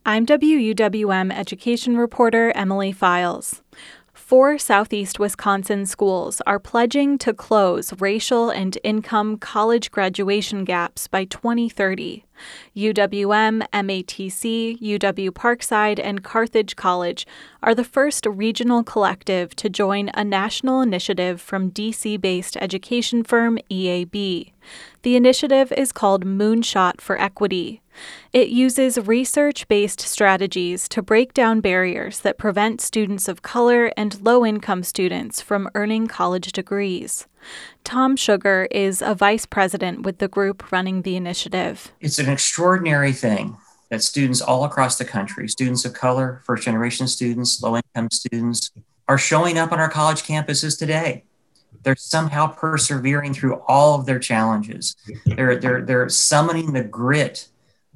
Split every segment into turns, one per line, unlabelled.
I'm WUWM education reporter Emily Files. 4 Southeast Wisconsin schools are pledging to close racial and income college graduation gaps by 2030. UWM, MATC, UW Parkside, and Carthage College are the first regional collective to join a national initiative from DC-based education firm EAB. The initiative is called Moonshot for Equity. It uses research-based strategies to break down barriers that prevent students of color and low-income students from earning college degrees. Tom Sugar is a vice president with the group running the initiative.
It's an extraordinary thing that students all across the country, students of color, first-generation students, low-income students, are showing up on our college campuses today. They're somehow persevering through all of their challenges. They're summoning the grit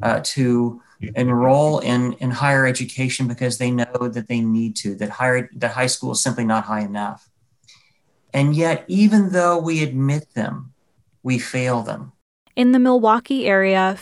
to enroll in higher education because they know that they need to, that high school is simply not high enough. And yet, even though we admit them, we fail them.
In the Milwaukee area,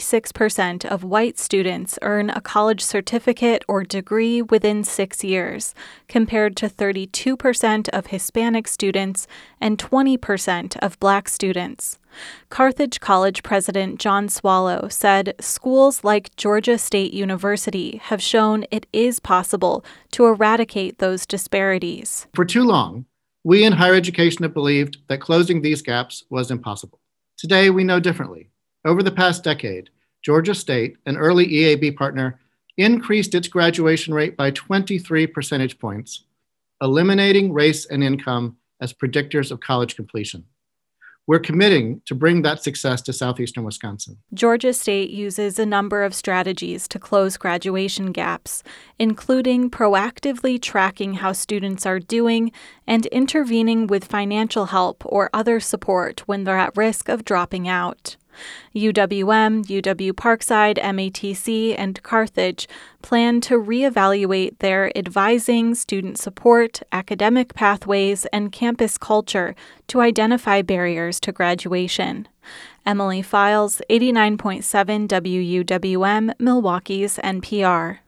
56% of white students earn a college certificate or degree within 6 years, compared to 32% of Hispanic students and 20% of Black students. Carthage College President John Swallow said schools like Georgia State University have shown it is possible to eradicate those disparities.
For too long, we in higher education have believed that closing these gaps was impossible. Today, we know differently. Over the past decade, Georgia State, an early EAB partner, increased its graduation rate by 23 percentage points, eliminating race and income as predictors of college completion. We're committing to bring that success to southeastern Wisconsin.
Georgia State uses a number of strategies to close graduation gaps, including proactively tracking how students are doing and intervening with financial help or other support when they're at risk of dropping out. UWM, UW Parkside, MATC, and Carthage plan to reevaluate their advising, student support, academic pathways, and campus culture to identify barriers to graduation. Emily Files, 89.7 WUWM, Milwaukee's NPR.